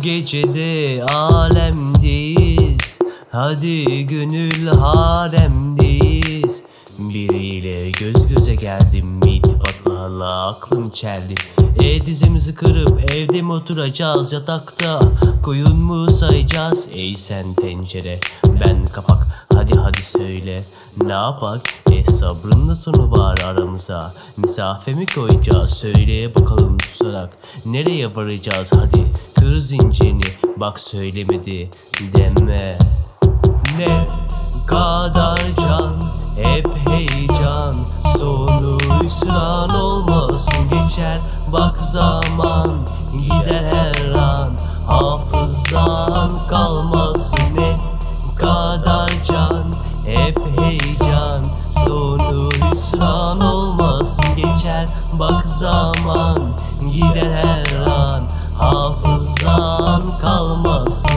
gecede alemdeyiz, hadi gönül haremdeyiz. Biriyle göz göze geldim, iltifatlarla aklım çeldi. Dizimizi kırıp evde mi oturacağız, yatakta koyun mu sayacağız? Ey sen tencere, ben kapak, hadi hadi söyle ne yapak? Sabrın da sonu var aramıza, mesafe mi koyacağız? Söyle bakalım susarak, nereye varacağız? Hadi kır zincirini, bak söylemedi deme. Ne kadar can, hep heyecan, sonu hüsran olmasın. Geçer bak zaman, gider her an, hafızan kalmasın. Ne kadar can, hep heyecan, sonu hüsran olmasın. Geçer bak zaman, gider her an, hafızan kalmasın.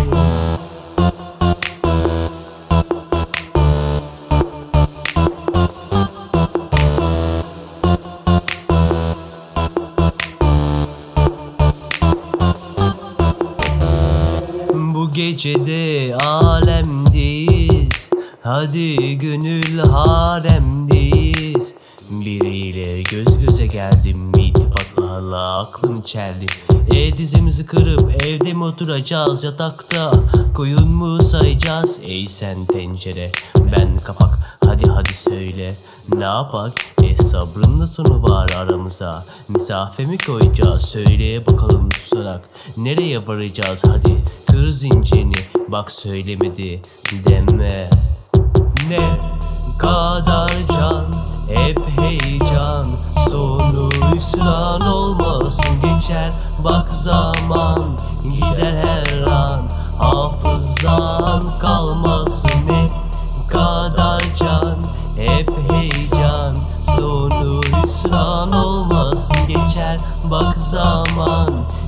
Bu gecede alemdeyiz, hadi gönül haremdeyiz. Biriyle göz göze geldim, iltifatlarla aklım çeldi. Dizimizi kırıp evde mi oturacağız, yatakta koyun mu sayacağız? Ey sen tencere, ben kapak, hadi hadi söyle ne yapak? Sabrın da sonu var aramıza, mesafe mi koyacağız? Söyle bakalım susarak, nereye varacağız? Hadi kır zincirini, bak söylemedi deme. Ne kadar can, hep heyecan, sonu hüsran olmasın. Geçer bak zaman, gider her an, hafızan kalmasın. Ne kadar can, hep heyecan, sonu hüsran olmasın. Geçer bak zaman,